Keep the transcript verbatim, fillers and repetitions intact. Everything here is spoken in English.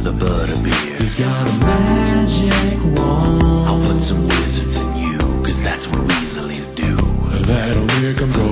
the butterbeer. He's got a magic wand. I'll put some wizards in you, cause that's what weaselies do. That'll make him go